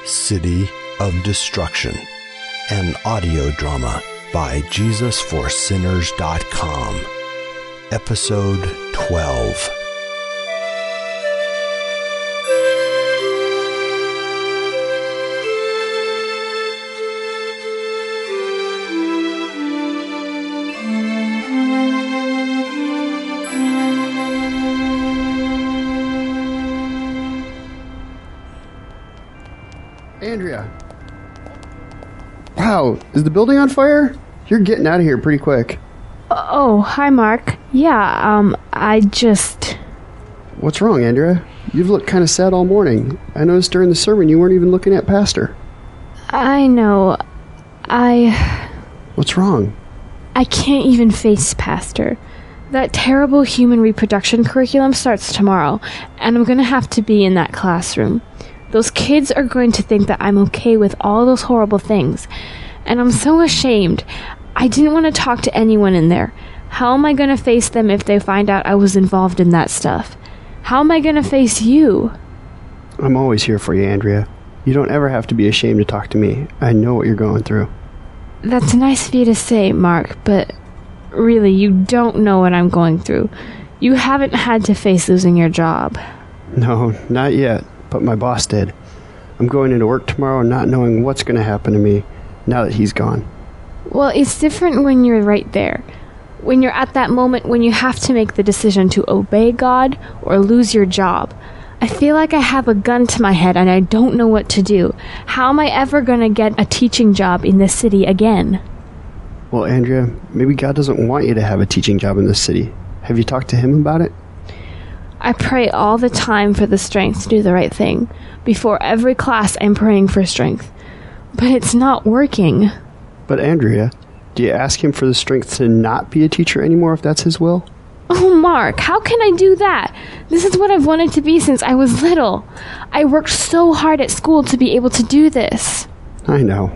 City of Destruction, an audio drama by JesusForSinners.com. Episode 12. Andrea. Wow, is the building on fire? You're getting out of here pretty quick. Oh, hi, Mark. Yeah, What's wrong, Andrea? You've looked kind of sad all morning. I noticed during the sermon you weren't even looking at Pastor. I know. What's wrong? I can't even face Pastor. That terrible human reproduction curriculum starts tomorrow, and I'm gonna have to be in that classroom. Those kids are going to think that I'm okay with all those horrible things. And I'm so ashamed. I didn't want to talk to anyone in there. How am I going to face them if they find out I was involved in that stuff? How am I going to face you? I'm always here for you, Andrea. You don't ever have to be ashamed to talk to me. I know what you're going through. That's nice of you to say, Mark, but really, you don't know what I'm going through. You haven't had to face losing your job. No, not yet. But my boss did. I'm going into work tomorrow not knowing what's going to happen to me now that he's gone. Well, it's different when you're right there. When you're at that moment when you have to make the decision to obey God or lose your job. I feel like I have a gun to my head and I don't know what to do. How am I ever going to get a teaching job in this city again? Well, Andrea, maybe God doesn't want you to have a teaching job in this city. Have you talked to him about it? I pray all the time for the strength to do the right thing. Before every class, I'm praying for strength. But it's not working. But Andrea, do you ask him for the strength to not be a teacher anymore if that's his will? Oh, Mark, how can I do that? This is what I've wanted to be since I was little. I worked so hard at school to be able to do this. I know.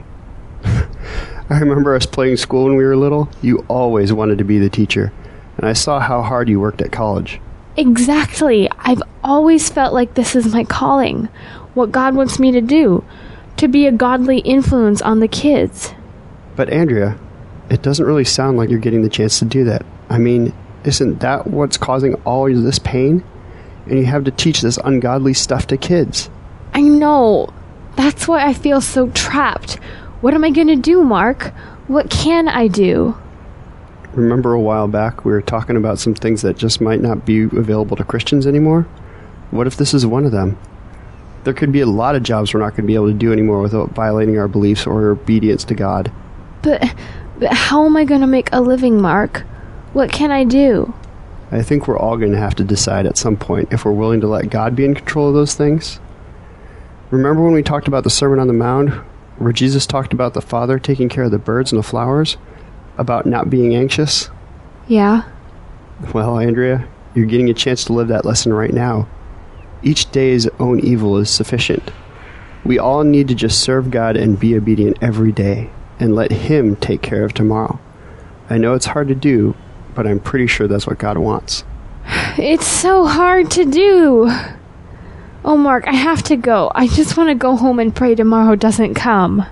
I remember us playing school when we were little. You always wanted to be the teacher. And I saw how hard you worked at college. Exactly. I've always felt like this is my calling. What God wants me to do. To be a godly influence on the kids. But Andrea, it doesn't really sound like you're getting the chance to do that. I mean, isn't that what's causing all this pain? And you have to teach this ungodly stuff to kids. I know. That's why I feel so trapped. What am I going to do, Mark? What can I do? Remember a while back we were talking about some things that just might not be available to Christians anymore? What if this is one of them? There could be a lot of jobs we're not going to be able to do anymore without violating our beliefs or obedience to God. But how am I going to make a living, Mark? What can I do? I think we're all going to have to decide at some point if we're willing to let God be in control of those things. Remember when we talked about the Sermon on the Mount, where Jesus talked about the Father taking care of the birds and the flowers? About not being anxious? Yeah? Well, Andrea, you're getting a chance to live that lesson right now. Each day's own evil is sufficient. We all need to just serve God and be obedient every day, and let Him take care of tomorrow. I know it's hard to do, but I'm pretty sure that's what God wants. It's so hard to do. Oh, Mark, I have to go. I just want to go home and pray tomorrow doesn't come.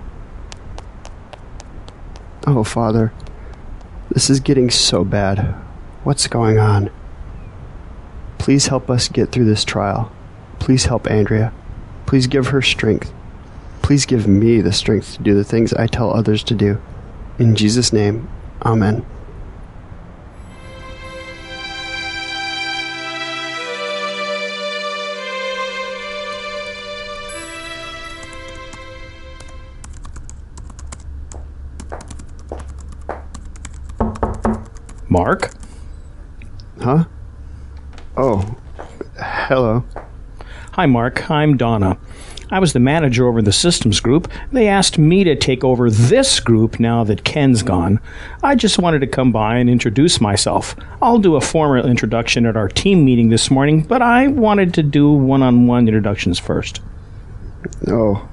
Oh, Father. This is getting so bad. What's going on? Please help us get through this trial. Please help Andrea. Please give her strength. Please give me the strength to do the things I tell others to do. In Jesus' name, Amen. Mark? Huh? Oh, hello. Hi, Mark. I'm Donna. I was the manager over the systems group. They asked me to take over this group now that Ken's gone. I just wanted to come by and introduce myself. I'll do a formal introduction at our team meeting this morning, but I wanted to do one-on-one introductions first. Oh,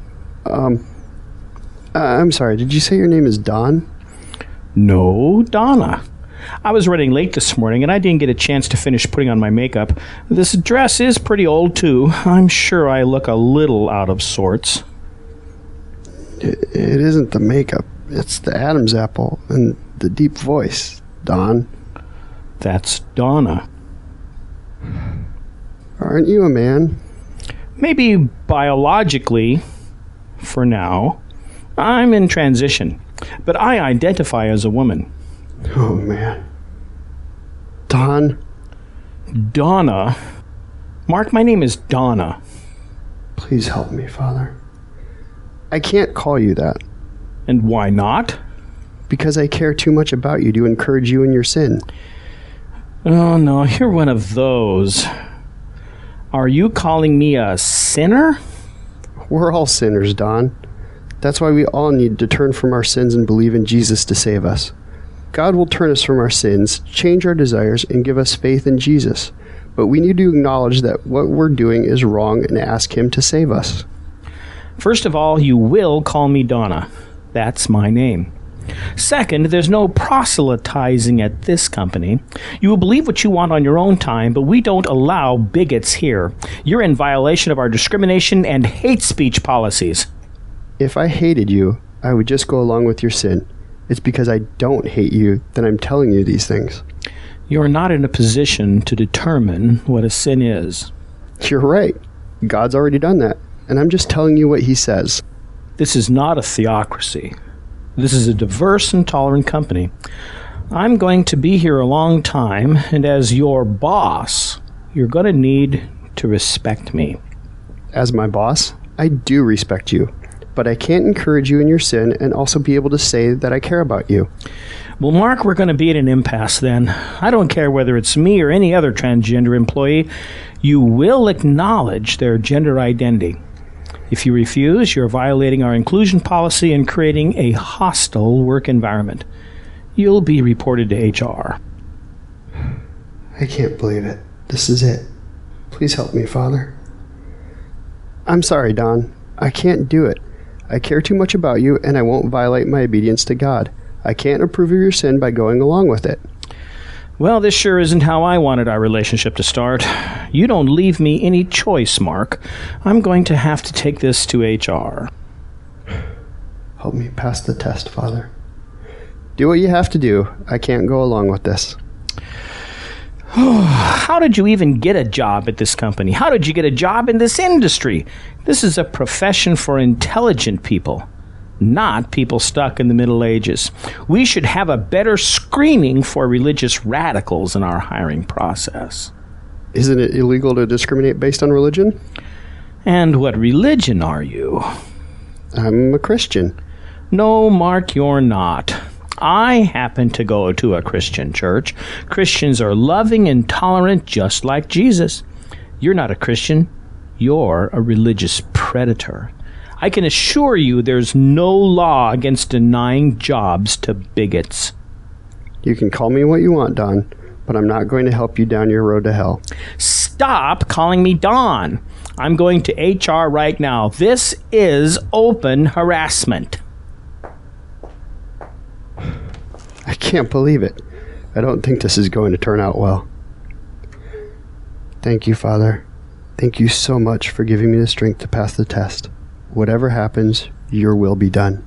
I'm sorry. Did you say your name is Don? No, Donna. I was running late this morning, and I didn't get a chance to finish putting on my makeup. This dress is pretty old, too. I'm sure I look a little out of sorts. It isn't the makeup. It's the Adam's apple and the deep voice, Don. That's Donna. Aren't you a man? Maybe biologically, for now. I'm in transition, but I identify as a woman. Oh, man. Don? Donna? Mark, my name is Donna. Please help me, Father. I can't call you that. And why not? Because I care too much about you to encourage you in your sin. Oh, no, you're one of those. Are you calling me a sinner? We're all sinners, Don. That's why we all need to turn from our sins and believe in Jesus to save us. God will turn us from our sins, change our desires, and give us faith in Jesus. But we need to acknowledge that what we're doing is wrong and ask Him to save us. First of all, you will call me Donna. That's my name. Second, there's no proselytizing at this company. You will believe what you want on your own time, but we don't allow bigots here. You're in violation of our discrimination and hate speech policies. If I hated you, I would just go along with your sin. It's because I don't hate you that I'm telling you these things. You're not in a position to determine what a sin is. You're right. God's already done that, and I'm just telling you what He says. This is not a theocracy. This is a diverse and tolerant company. I'm going to be here a long time, and as your boss, you're going to need to respect me. As my boss, I do respect you, but I can't encourage you in your sin and also be able to say that I care about you. Well, Mark, we're going to be at an impasse then. I don't care whether it's me or any other transgender employee. You will acknowledge their gender identity. If you refuse, you're violating our inclusion policy and creating a hostile work environment. You'll be reported to HR. I can't believe it. This is it. Please help me, Father. I'm sorry, Don. I can't do it. I care too much about you, and I won't violate my obedience to God. I can't approve of your sin by going along with it. Well, this sure isn't how I wanted our relationship to start. You don't leave me any choice, Mark. I'm going to have to take this to HR. Help me pass the test, Father. Do what you have to do. I can't go along with this. How did you even get a job at this company? How did you get a job in this industry? This is a profession for intelligent people, not people stuck in the Middle Ages. We should have a better screening for religious radicals in our hiring process. Isn't it illegal to discriminate based on religion? And what religion are you? I'm a Christian. No, Mark, you're not. I happen to go to a Christian church. Christians are loving and tolerant just like Jesus. You're not a Christian. You're a religious predator. I can assure you there's no law against denying jobs to bigots. You can call me what you want, Don, but I'm not going to help you down your road to hell. Stop calling me Don. I'm going to HR right now. This is open harassment. I can't believe it. I don't think this is going to turn out well. Thank you, Father. Thank you so much for giving me the strength to pass the test. Whatever happens, your will be done.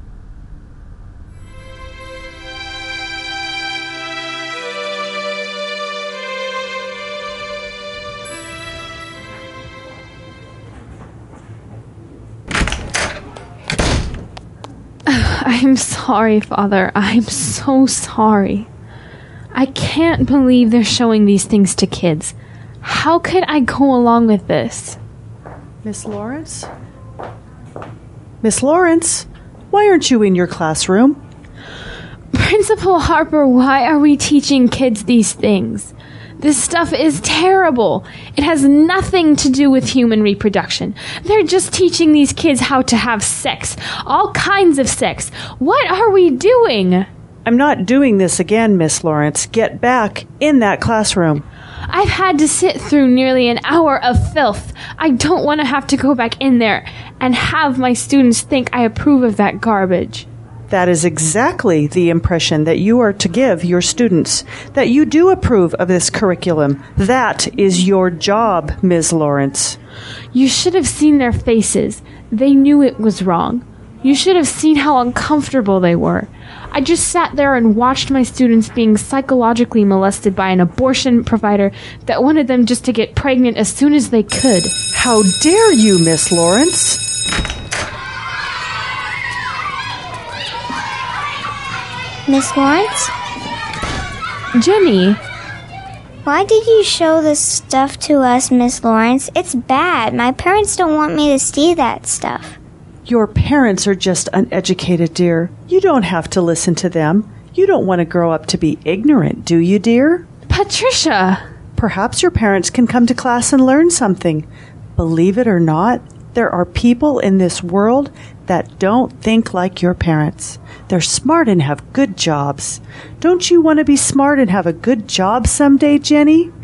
I'm sorry, Father. I'm so sorry. I can't believe they're showing these things to kids. How could I go along with this? Miss Lawrence? Miss Lawrence, why aren't you in your classroom? Principal Harper, why are we teaching kids these things? This stuff is terrible. It has nothing to do with human reproduction. They're just teaching these kids how to have sex. All kinds of sex. What are we doing? I'm not doing this again, Miss Lawrence. Get back in that classroom. I've had to sit through nearly an hour of filth. I don't want to have to go back in there and have my students think I approve of that garbage. That is exactly the impression that you are to give your students, that you do approve of this curriculum. That is your job, Ms. Lawrence. You should have seen their faces. They knew it was wrong. You should have seen how uncomfortable they were. I just sat there and watched my students being psychologically molested by an abortion provider that wanted them just to get pregnant as soon as they could. How dare you, Miss Lawrence? Miss Lawrence? Jenny. Why did you show this stuff to us, Miss Lawrence? It's bad. My parents don't want me to see that stuff. Your parents are just uneducated, dear. You don't have to listen to them. You don't want to grow up to be ignorant, do you, dear? Patricia! Perhaps your parents can come to class and learn something. Believe it or not, there are people in this world that don't think like your parents. They're smart and have good jobs. Don't you want to be smart and have a good job someday, Jenny?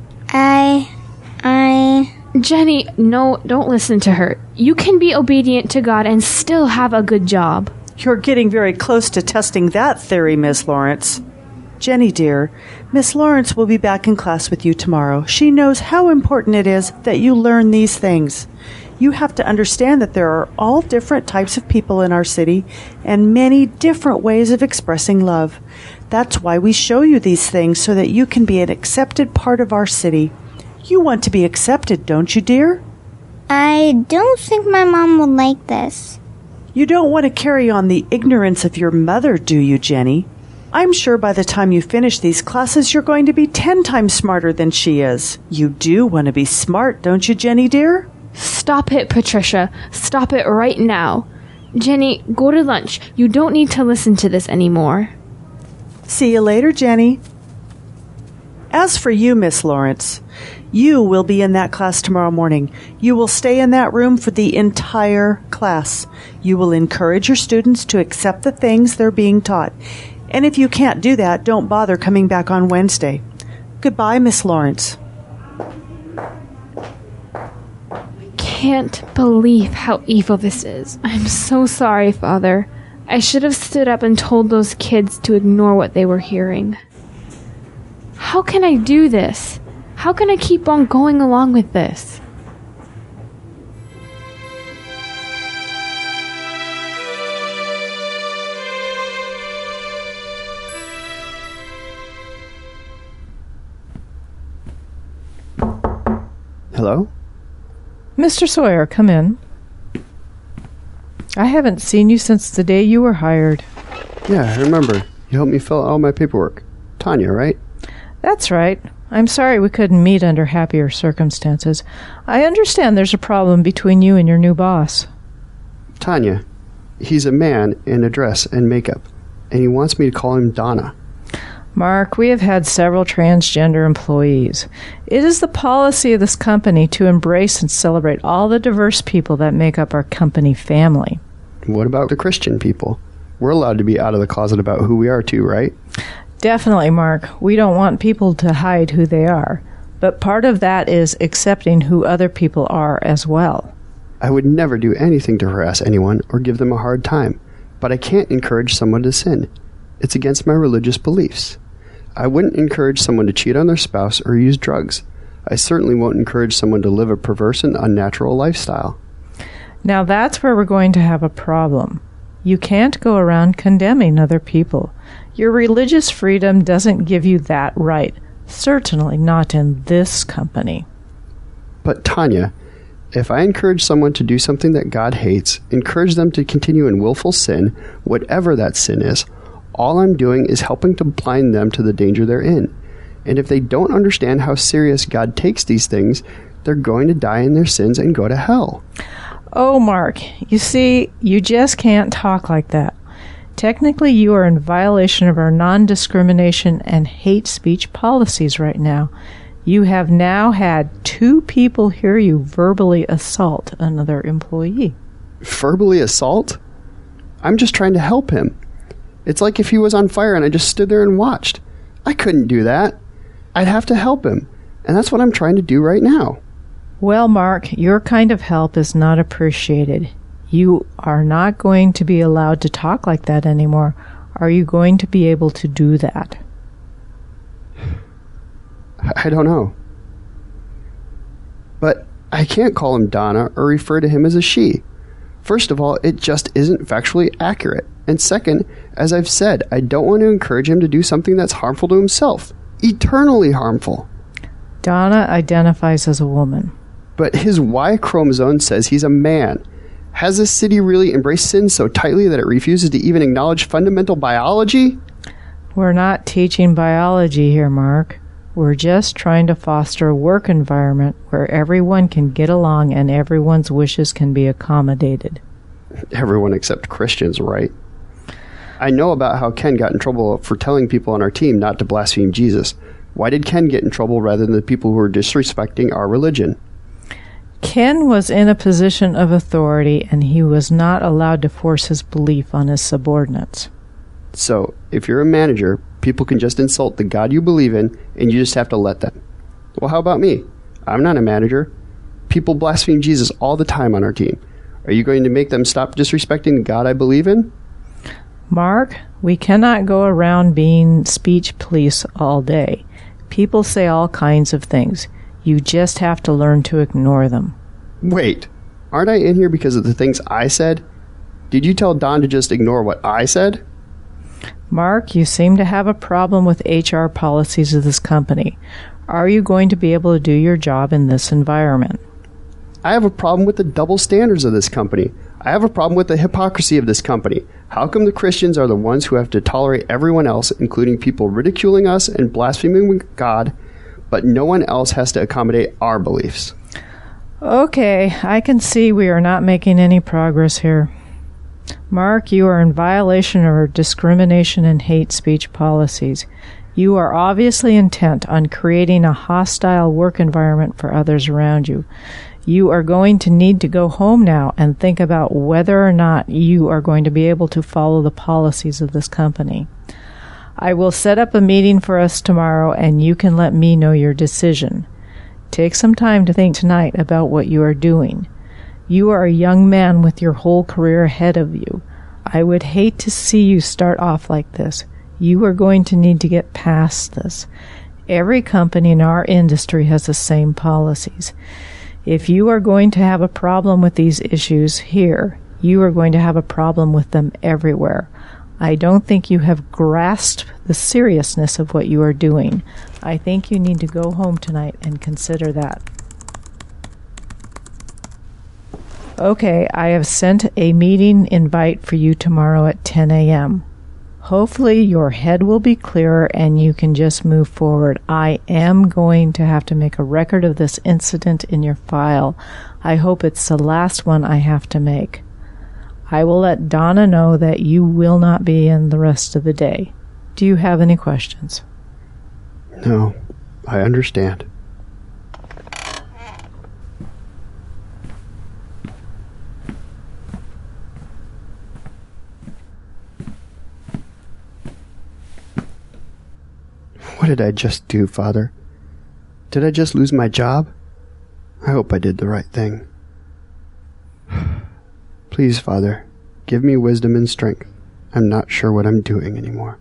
Jenny, no, don't listen to her. You can be obedient to God and still have a good job. You're getting very close to testing that theory, Miss Lawrence. Jenny, dear, Miss Lawrence will be back in class with you tomorrow. She knows how important it is that you learn these things. You have to understand that there are all different types of people in our city and many different ways of expressing love. That's why we show you these things, so that you can be an accepted part of our city. You want to be accepted, don't you, dear? I don't think my mom would like this. You don't want to carry on the ignorance of your mother, do you, Jenny? I'm sure by the time you finish these classes, you're going to be 10 times smarter than she is. You do want to be smart, don't you, Jenny, dear? Stop it, Patricia. Stop it right now. Jenny, go to lunch. You don't need to listen to this anymore. See you later, Jenny. As for you, Miss Lawrence, you will be in that class tomorrow morning. You will stay in that room for the entire class. You will encourage your students to accept the things they're being taught. And if you can't do that, don't bother coming back on Wednesday. Goodbye, Miss Lawrence. Can't believe how evil this is. I'm so sorry, Father. I should have stood up and told those kids to ignore what they were hearing. How can I do this? How can I keep on going along with this? Hello? Mr. Sawyer, come in. I haven't seen you since the day you were hired. Yeah, I remember. You helped me fill out all my paperwork. Tanya, right? That's right. I'm sorry we couldn't meet under happier circumstances. I understand there's a problem between you and your new boss. Tanya. He's a man in a dress and makeup, and he wants me to call him Donna. Mark, we have had several transgender employees. It is the policy of this company to embrace and celebrate all the diverse people that make up our company family. What about the Christian people? We're allowed to be out of the closet about who we are too, right? Definitely, Mark. We don't want people to hide who they are. But part of that is accepting who other people are as well. I would never do anything to harass anyone or give them a hard time, but I can't encourage someone to sin. It's against my religious beliefs. I wouldn't encourage someone to cheat on their spouse or use drugs. I certainly won't encourage someone to live a perverse and unnatural lifestyle. Now that's where we're going to have a problem. You can't go around condemning other people. Your religious freedom doesn't give you that right. Certainly not in this company. But Tanya, if I encourage someone to do something that God hates, encourage them to continue in willful sin, whatever that sin is, all I'm doing is helping to blind them to the danger they're in. And if they don't understand how serious God takes these things, they're going to die in their sins and go to hell. Oh, Mark, you see, you just can't talk like that. Technically, you are in violation of our non-discrimination and hate speech policies right now. You have now had 2 people hear you verbally assault another employee. Verbally assault? I'm just trying to help him. It's like if he was on fire and I just stood there and watched. I couldn't do that. I'd have to help him. And that's what I'm trying to do right now. Well, Mark, your kind of help is not appreciated. You are not going to be allowed to talk like that anymore. Are you going to be able to do that? I don't know. But I can't call him Donna or refer to him as a she. First of all, it just isn't factually accurate. And second, as I've said, I don't want to encourage him to do something that's harmful to himself. Eternally harmful. Donna identifies as a woman. But his Y chromosome says he's a man. Has this city really embraced sin so tightly that it refuses to even acknowledge fundamental biology? We're not teaching biology here, Mark. We're just trying to foster a work environment where everyone can get along and everyone's wishes can be accommodated. Everyone except Christians, right? I know about how Ken got in trouble for telling people on our team not to blaspheme Jesus. Why did Ken get in trouble rather than the people who were disrespecting our religion? Ken was in a position of authority, and he was not allowed to force his belief on his subordinates. So, if you're a manager, people can just insult the God you believe in, and you just have to let them. Well, how about me? I'm not a manager. People blaspheme Jesus all the time on our team. Are you going to make them stop disrespecting the God I believe in? Mark, we cannot go around being speech police all day. People say all kinds of things. You just have to learn to ignore them. Wait, aren't I in here because of the things I said? Did you tell Don to just ignore what I said? Mark, you seem to have a problem with HR policies of this company. Are you going to be able to do your job in this environment? I have a problem with the double standards of this company. I have a problem with the hypocrisy of this company. How come the Christians are the ones who have to tolerate everyone else, including people ridiculing us and blaspheming God, but no one else has to accommodate our beliefs? Okay, I can see we are not making any progress here. Mark, you are in violation of our discrimination and hate speech policies. You are obviously intent on creating a hostile work environment for others around you. You are going to need to go home now and think about whether or not you are going to be able to follow the policies of this company. I will set up a meeting for us tomorrow, and you can let me know your decision. Take some time to think tonight about what you are doing. You are a young man with your whole career ahead of you. I would hate to see you start off like this. You are going to need to get past this. Every company in our industry has the same policies. If you are going to have a problem with these issues here, you are going to have a problem with them everywhere. I don't think you have grasped the seriousness of what you are doing. I think you need to go home tonight and consider that. Okay, I have sent a meeting invite for you tomorrow at 10 a.m. Hopefully your head will be clearer and you can just move forward. I am going to have to make a record of this incident in your file. I hope it's the last one I have to make. I will let Donna know that you will not be in the rest of the day. Do you have any questions? No, I understand. What did I just do, Father? Did I just lose my job? I hope I did the right thing. Please, Father, give me wisdom and strength. I'm not sure what I'm doing anymore.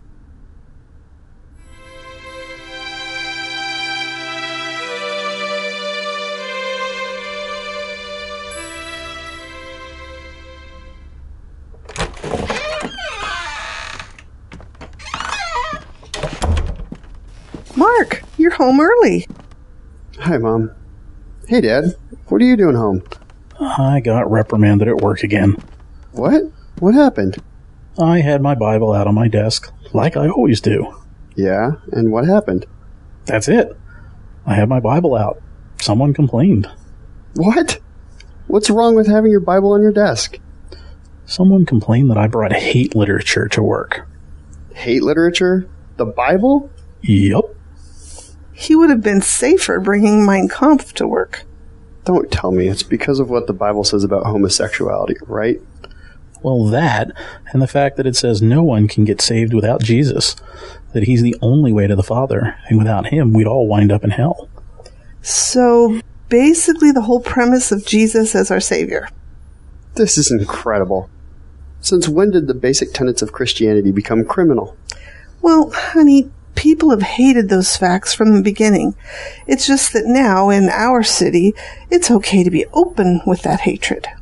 Mark, you're home early. Hi, Mom. Hey, Dad. What are you doing home? I got reprimanded at work again. What? What happened? I had my Bible out on my desk, like I always do. Yeah, and what happened? That's it. I had my Bible out. Someone complained. What? What's wrong with having your Bible on your desk? Someone complained that I brought hate literature to work. Hate literature? The Bible? Yup. He would have been safer bringing Mein Kampf to work. Don't tell me it's because of what the Bible says about homosexuality, right? Well, that, and the fact that it says no one can get saved without Jesus, that he's the only way to the Father, and without him, we'd all wind up in hell. So, basically the whole premise of Jesus as our Savior. This is incredible. Since when did the basic tenets of Christianity become criminal? Well, honey, people have hated those facts from the beginning. It's just that now, in our city, it's okay to be open with that hatred.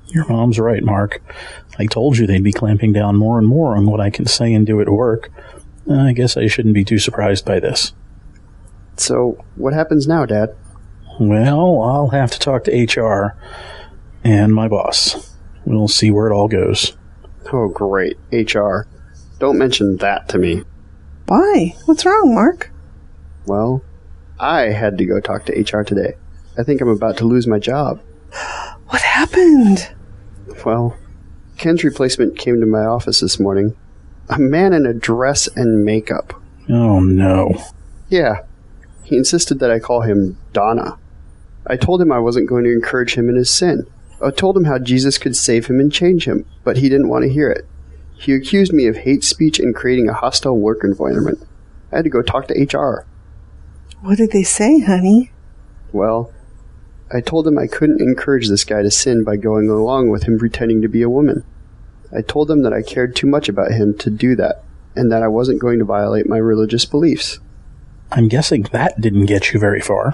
Your mom's right, Mark. I told you they'd be clamping down more and more on what I can say and do at work. I guess I shouldn't be too surprised by this. So, what happens now, Dad? Well, I'll have to talk to HR and my boss. We'll see where it all goes. Oh, great. HR. Don't mention that to me. Why? What's wrong, Mark? Well, I had to go talk to HR today. I think I'm about to lose my job. What happened? Well, Ken's replacement came to my office this morning. A man in a dress and makeup. Oh, no. Yeah. He insisted that I call him Donna. I told him I wasn't going to encourage him in his sin. I told him how Jesus could save him and change him, but he didn't want to hear it. He accused me of hate speech and creating a hostile work environment. I had to go talk to HR. What did they say, honey? Well, I told him I couldn't encourage this guy to sin by going along with him pretending to be a woman. I told him that I cared too much about him to do that, and that I wasn't going to violate my religious beliefs. I'm guessing that didn't get you very far.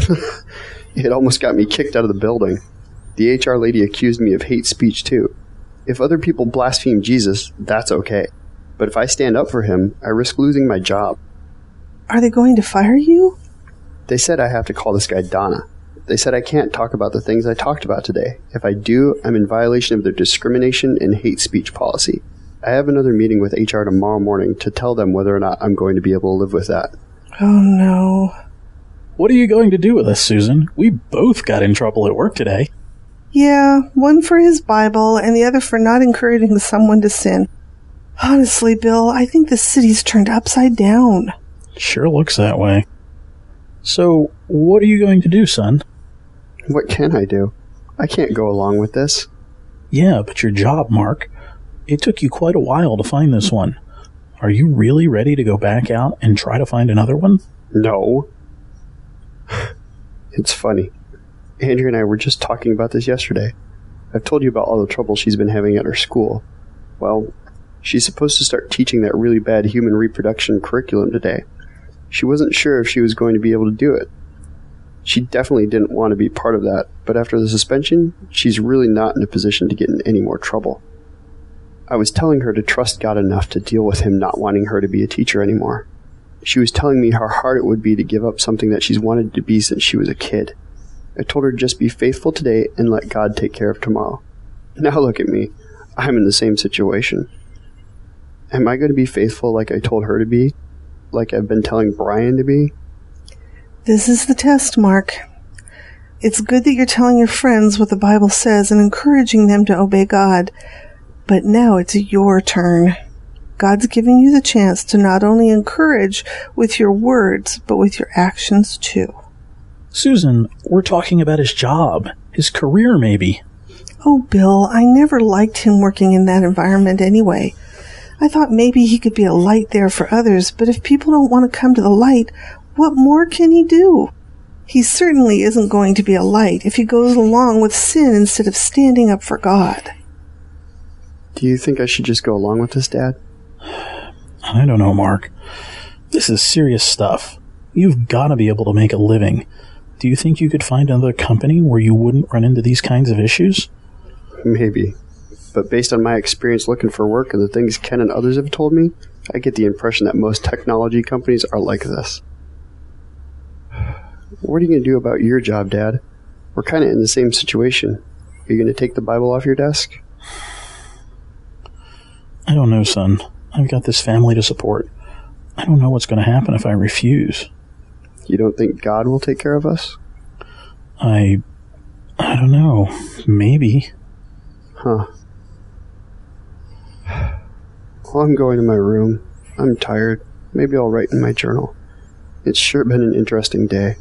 It almost got me kicked out of the building. The HR lady accused me of hate speech, too. If other people blaspheme Jesus, that's okay. But if I stand up for him, I risk losing my job. Are they going to fire you? They said I have to call this guy Donna. They said I can't talk about the things I talked about today. If I do, I'm in violation of their discrimination and hate speech policy. I have another meeting with HR tomorrow morning to tell them whether or not I'm going to be able to live with that. Oh, no. What are you going to do with us, Susan? We both got in trouble at work today. Yeah, one for his Bible and the other for not encouraging someone to sin. Honestly, Bill, I think the city's turned upside down. Sure looks that way. So, what are you going to do, son? What can I do? I can't go along with this. Yeah, but your job, Mark. It took you quite a while to find this one. Are you really ready to go back out and try to find another one? No. It's funny. Andrea and I were just talking about this yesterday. I've told you about all the trouble she's been having at her school. Well, she's supposed to start teaching that really bad human reproduction curriculum today. She wasn't sure if she was going to be able to do it. She definitely didn't want to be part of that, but after the suspension, she's really not in a position to get in any more trouble. I was telling her to trust God enough to deal with him not wanting her to be a teacher anymore. She was telling me how hard it would be to give up something that she's wanted to be since she was a kid. I told her to just be faithful today and let God take care of tomorrow. Now look at me. I'm in the same situation. Am I going to be faithful like I told her to be? Like I've been telling Brian to be? This is the test, Mark. It's good that you're telling your friends what the Bible says and encouraging them to obey God. But now it's your turn. God's giving you the chance to not only encourage with your words, but with your actions too. Susan, we're talking about his job, his career maybe. Oh, Bill, I never liked him working in that environment anyway. I thought maybe he could be a light there for others, but if people don't want to come to the light, what more can he do? He certainly isn't going to be a light if he goes along with sin instead of standing up for God. Do you think I should just go along with this, Dad? I don't know, Mark. This is serious stuff. You've got to be able to make a living. Do you think you could find another company where you wouldn't run into these kinds of issues? Maybe. But based on my experience looking for work and the things Ken and others have told me, I get the impression that most technology companies are like this. What are you going to do about your job, Dad? We're kind of in the same situation. Are you going to take the Bible off your desk? I don't know, son. I've got this family to support. I don't know what's going to happen if I refuse. You don't think God will take care of us? I don't know. Maybe. Huh. Well, I'm going to my room. I'm tired. Maybe I'll write in my journal. It's sure been an interesting day.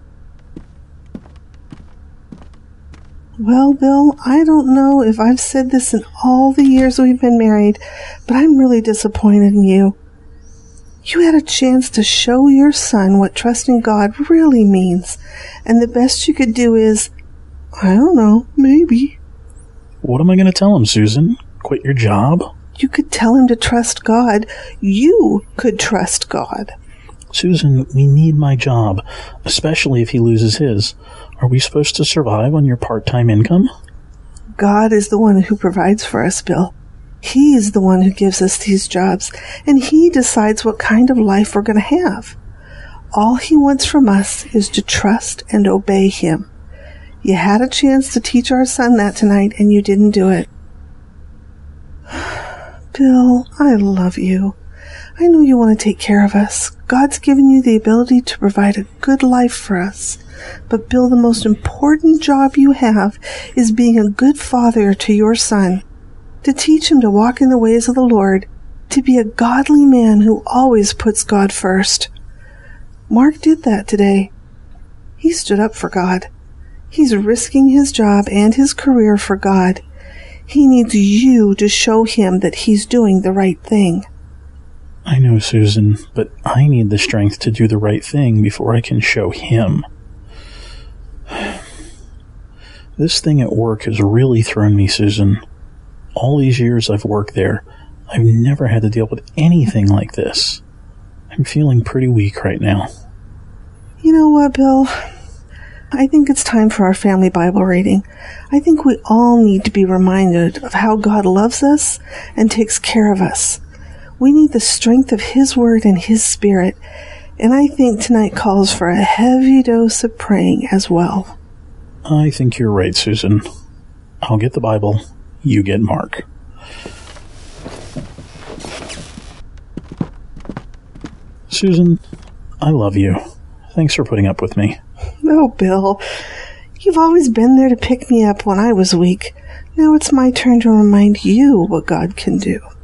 Well, Bill, I don't know if I've said this in all the years we've been married, but I'm really disappointed in you. You had a chance to show your son what trusting God really means, and the best you could do is, I don't know, maybe. What am I going to tell him, Susan? Quit your job? You could tell him to trust God. You could trust God. Susan, we need my job, especially if he loses his. Are we supposed to survive on your part-time income? God is the one who provides for us, Bill. He is the one who gives us these jobs, and He decides what kind of life we're going to have. All He wants from us is to trust and obey Him. You had a chance to teach our son that tonight, and you didn't do it. Bill, I love you. I know you want to take care of us. God's given you the ability to provide a good life for us. But Bill, the most important job you have is being a good father to your son, to teach him to walk in the ways of the Lord, to be a godly man who always puts God first. Mark did that today. He stood up for God. He's risking his job and his career for God. He needs you to show him that he's doing the right thing. I know, Susan, but I need the strength to do the right thing before I can show him. This thing at work has really thrown me, Susan. All these years I've worked there, I've never had to deal with anything like this. I'm feeling pretty weak right now. You know what, Bill? I think it's time for our family Bible reading. I think we all need to be reminded of how God loves us and takes care of us. We need the strength of His Word and His Spirit, and I think tonight calls for a heavy dose of praying as well. I think you're right, Susan. I'll get the Bible. You get Mark. Susan, I love you. Thanks for putting up with me. Oh, Bill, you've always been there to pick me up when I was weak. Now it's my turn to remind you what God can do.